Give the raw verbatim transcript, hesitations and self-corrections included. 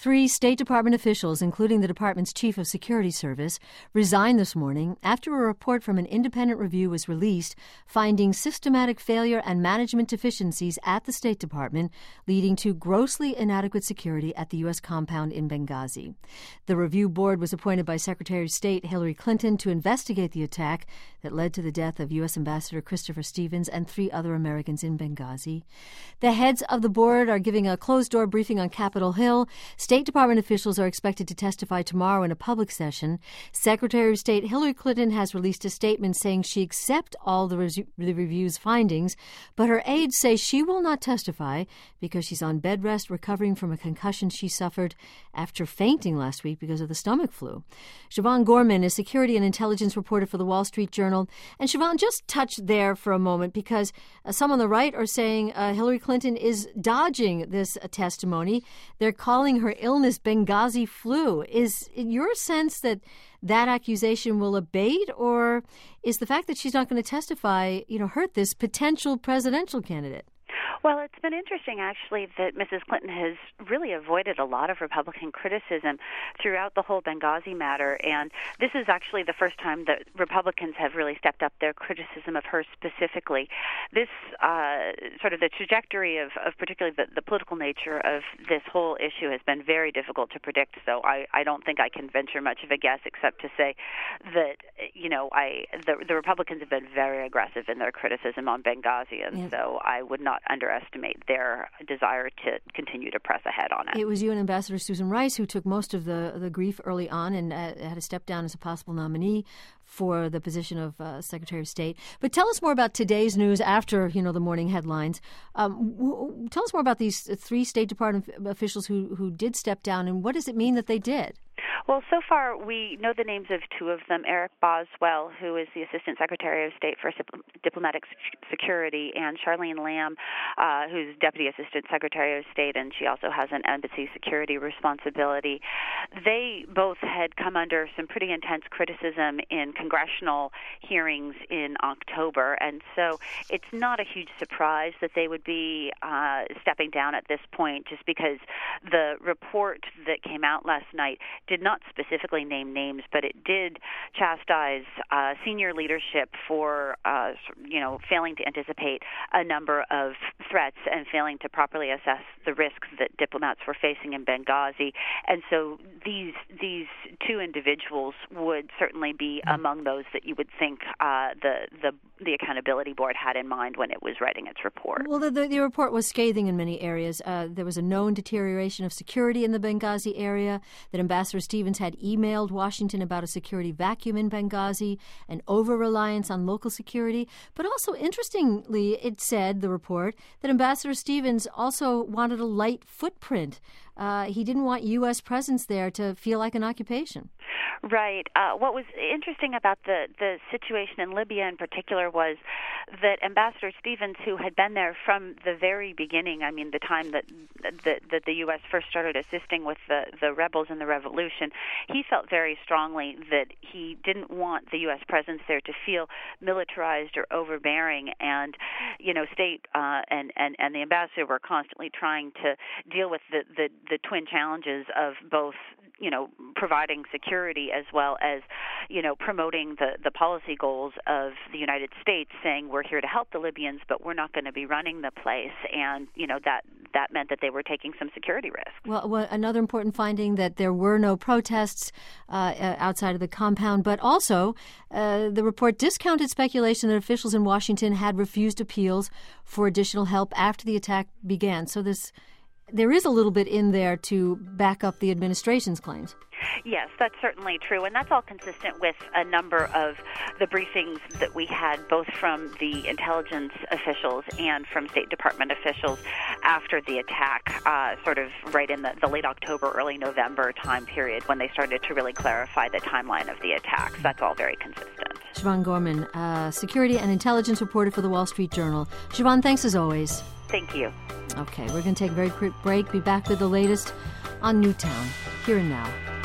Three State Department officials, including the department's chief of security service, resigned this morning after a report from an independent review was released finding systematic failure and management deficiencies at the State Department, leading to grossly inadequate security at the U S compound in Benghazi. The review board was appointed by Secretary of State Hillary Clinton to investigate the attack that led to the death of U S Ambassador Christopher Stevens and three other Americans in Benghazi. The heads of the board are giving a closed-door briefing on Capitol Hill. State Department officials are expected to testify tomorrow in a public session. Secretary of State Hillary Clinton has released a statement saying she accepts all the, res- the review's findings, but her aides say she will not testify because she's on bed rest recovering from a concussion she suffered after fainting last week because of the stomach flu. Siobhan Gorman is security and intelligence reporter for the Wall Street Journal. And Siobhan, just touch there for a moment because uh, some on the right are saying uh, Hillary Clinton is dodging this uh, testimony. They're calling her illness Benghazi flu. Is it your sense that that accusation will abate, or is the fact that she's not going to testify, you know, hurt this potential presidential candidate? Well, it's been interesting, actually, that Missus Clinton has really avoided a lot of Republican criticism throughout the whole Benghazi matter. And this is actually the first time that Republicans have really stepped up their criticism of her specifically. This uh, sort of the trajectory of, of particularly the, the political nature of this whole issue has been very difficult to predict. So I, I don't think I can venture much of a guess except to say that, you know, I the, the Republicans have been very aggressive in their criticism on Benghazi. And yeah. so I would not underestimate their desire to continue to press ahead on it. It was U N Ambassador Susan Rice who took most of the, the grief early on and uh, had to step down as a possible nominee for the position of uh, Secretary of State. But tell us more about today's news after, you know, the morning headlines. Um, w- tell us more about these three State Department officials who, who did step down, and what does it mean that they did? Well, so far we know the names of two of them, Eric Boswell, who is the Assistant Secretary of State for Diplomatic Security, and Charlene Lamb, uh, who's Deputy Assistant Secretary of State, and she also has an embassy security responsibility. They both had come under some pretty intense criticism in congressional hearings in October, and so it's not a huge surprise that they would be uh, stepping down at this point, just because the report that came out last night did not specifically name names, but it did chastise uh, senior leadership for, uh, you know, failing to anticipate a number of threats and failing to properly assess the risks that diplomats were facing in Benghazi. And so these these two individuals would certainly be among those that you would think uh, the, the the Accountability Board had in mind when it was writing its report. Well, the, the, the report was scathing in many areas. Uh, there was a known deterioration of security in the Benghazi area, that Ambassador Stevens had emailed Washington about a security vacuum in Benghazi, an over-reliance on local security. But also, interestingly, it said, the report, that Ambassador Stevens also wanted a light footprint. Uh, he didn't want U S presence there to feel like an occupation. Right. Uh, what was interesting about the, the situation in Libya in particular was that Ambassador Stevens, who had been there from the very beginning, I mean, the time that that, that the U S first started assisting with the, the rebels in the revolution, he felt very strongly that he didn't want the U S presence there to feel militarized or overbearing. And, you know, State uh, and, and, and the ambassador were constantly trying to deal with the, the, the twin challenges of both, you know, providing security as well as, you know, promoting the, the policy goals of the United States, saying we're here to help the Libyans, but we're not going to be running the place. And, you know, that, that meant that they were taking some security risks. Well, well another important finding that there were no protests uh, outside of the compound, but also uh, the report discounted speculation that officials in Washington had refused appeals for additional help after the attack began. So this There is a little bit in there to back up the administration's claims. Yes, that's certainly true, and that's all consistent with a number of the briefings that we had, both from the intelligence officials and from State Department officials after the attack, uh, sort of right in the, the late October, early November time period when they started to really clarify the timeline of the attacks. That's all very consistent. Siobhan Gorman, uh, security and intelligence reporter for the Wall Street Journal. Siobhan, thanks as always. Thank you. Okay, we're going to take a very quick break, be back with the latest on Newtown, here and now.